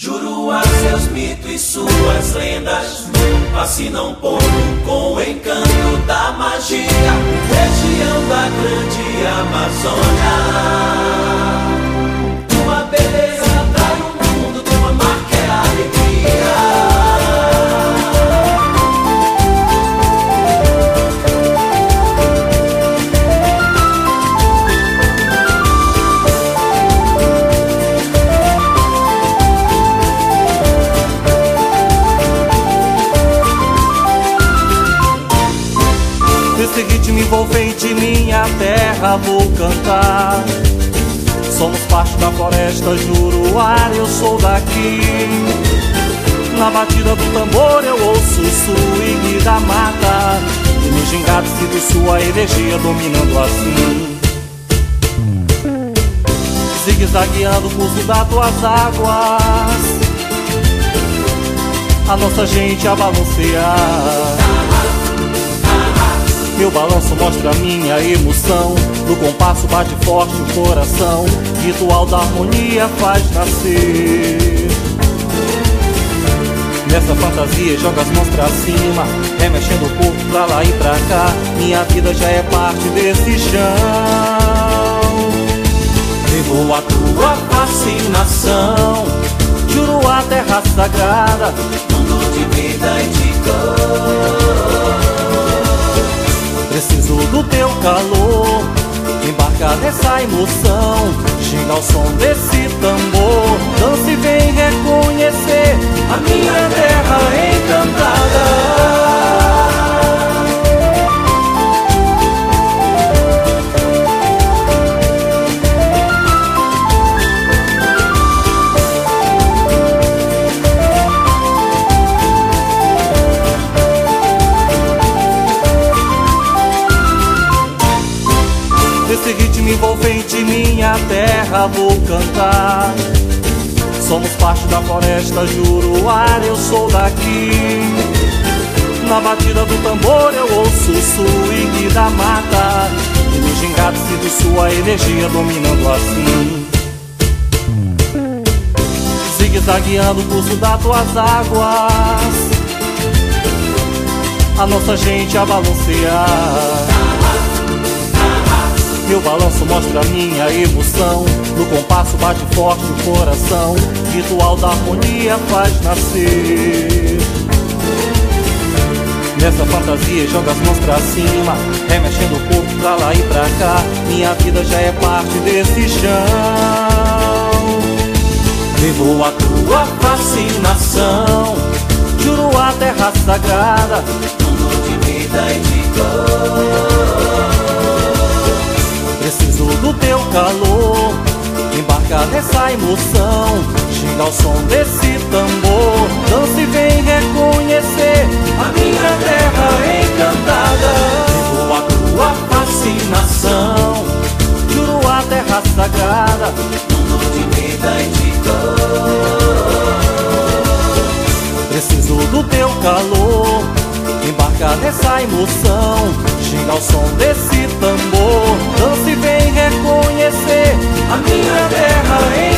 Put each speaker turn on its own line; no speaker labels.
Juruá, seus mitos e suas lendas fascinam o povo com o encanto da magia. Região da grande Amazônia, tua beleza atrai o mundo, tua marca é alegria.
Esse ritmo envolvente, minha terra vou cantar. Somos parte da floresta Juruá, eu sou daqui. Na batida do tambor eu ouço o swing da mata, e no gingado sinto sua energia dominando assim. Zigue-zagueando o curso das tuas águas, a nossa gente a balancear. Meu balanço mostra minha emoção, no compasso bate forte o coração, ritual da harmonia faz nascer. Nessa fantasia joga as mãos pra cima, remexendo o corpo pra lá e pra cá. Minha vida já é parte desse chão.
Levou a tua fascinação,
Juruá, terra sagrada,
mundo de vida e de cor.
Preciso do teu calor, embarca nessa emoção. Chega ao som desse tambor, dança e vem reconhecer
a minha terra encantada.
Esse ritmo envolvente, minha terra vou cantar. Somos parte da floresta Juruá, eu sou daqui. Na batida do tambor eu ouço o swing da mata, e no gingado sinto sua energia dominando assim. Zigue-zagueando o curso das tuas águas, a nossa gente a balancear. Meu balanço mostra minha emoção, no compasso bate forte o coração, ritual da harmonia faz nascer. Nessa fantasia joga as mãos pra cima, remexendo o corpo pra lá e pra cá. Minha vida já é parte desse chão.
Levou a tua fascinação,
Juruá, terra sagrada,
mundo de vida e de cor.
Preciso do teu calor, embarca nessa emoção. Chega ao som desse tambor, dança e vem reconhecer
a minha terra encantada. Levou a tua fascinação,
Juruá, terra sagrada,
mundo de vida e de cor.
Preciso do teu calor, embarca nessa emoção. Chega ao som desse tambor, dança e vem reconhecer
a minha terra encantada.